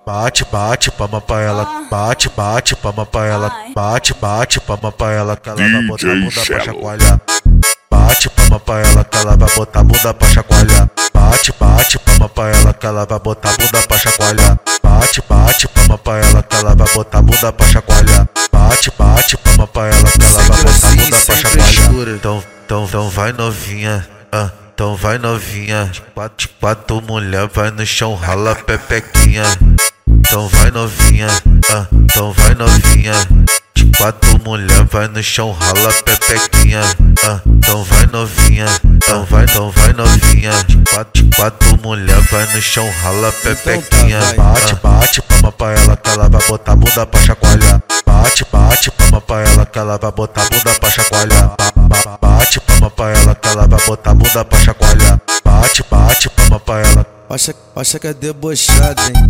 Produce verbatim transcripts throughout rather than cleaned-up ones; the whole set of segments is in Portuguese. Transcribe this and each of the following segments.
Bate, bate, palma pra ela, bate, bate, palma pra ela, bate, bate, palma pra ela, que ela vai botar a bunda pra chacoalhar. Bate, palma pra ela, que ela vai botar a bunda pra chacoalhar. Bate, bate, palma pra ela, que ela vai botar a bunda pra chacoalhar. Bate, bate, palma pra ela, que ela vai botar a bunda pra chacoalhar. Bate, bate, palma pra ela, que ela vai botar a bunda pra chacoalhar. Então, então, então vai novinha, ah. Então vai novinha, de quatro, de quatro mulher, vai no chão, rala pepequinha. Então vai novinha, ah, então vai novinha, de quatro mulher, vai no chão, rala pepequinha. Ah, então vai novinha, então vai, então vai novinha, de quatro, de quatro mulher, vai no chão, rala pepequinha. Bate, bate, palma pra ela, que ela vai botar a bunda pra chacoalhar. Bate, bate, palma pra ela, que ela vai botar a bunda pra chacoalhar. Bate, palma pra ela, que ela vai botar a bunda pra chacoalhar. Bate, bate, palma pra ela. Acha, acha que é debochado, hein?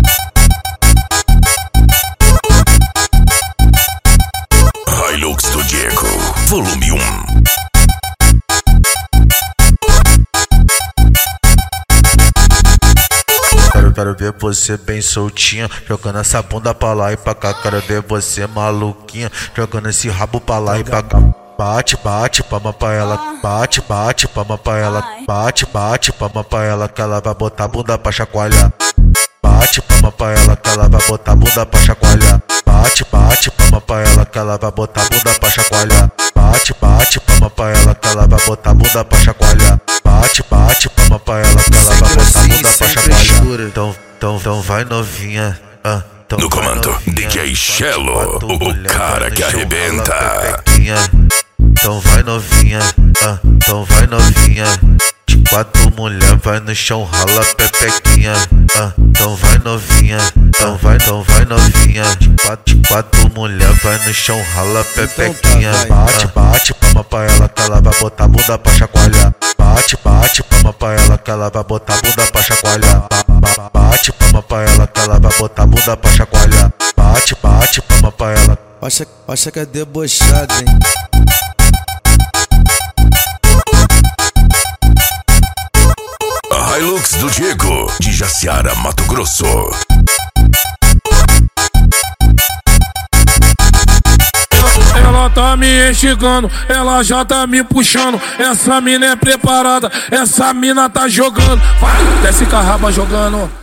Hilux do Diego, volume um. Quero, quero ver você bem soltinha, jogando essa bunda pra lá e pra cá. Quero ver você maluquinha, jogando esse rabo pra lá e pra cá. Bate, bate, palma pra ela, bate, bate, palma pra ela, bate, bate, palma pra ela, que ela vai botar a bunda pra chacoalhar. Bate, palma pra ela, que ela vai botar a bunda pra chacoalhar. Bate, bate, palma pra ela, que ela vai botar a bunda pra chacoalhar. Bate, bate, palma pra ela, que ela vai botar a bunda pra chacoalhar. Bate, bate, palma pra ela, que ela vai botar a bunda pra chacoalhar. Então, então, então vai novinha, ah. Então no comando, D J Shello, o cara que arrebenta. Então vai novinha, ah, então vai novinha, de quatro mulher, vai no chão, rala pepequinha. Ah, então vai novinha, então vai, então vai novinha, de quatro, de quatro mulher, vai no chão, rala pepequinha. Bate, bate, palma pra ela, que ela vai botar a bunda pra chacoalhar. Bate, bate, palma pra ela, que ela vai botar a bunda pra chacoalhar. Bate, palma pra ela, que ela vai botar a bunda pra chacoalhar. Bate, bate, palma pra ela. Acha, acha que é debochado, hein? A Hilux do Diego, de Jaciara, Mato Grosso. Ela tá me enxergando, ela já tá me puxando. Essa mina é preparada, essa mina tá jogando. Vai, desce com a raba jogando.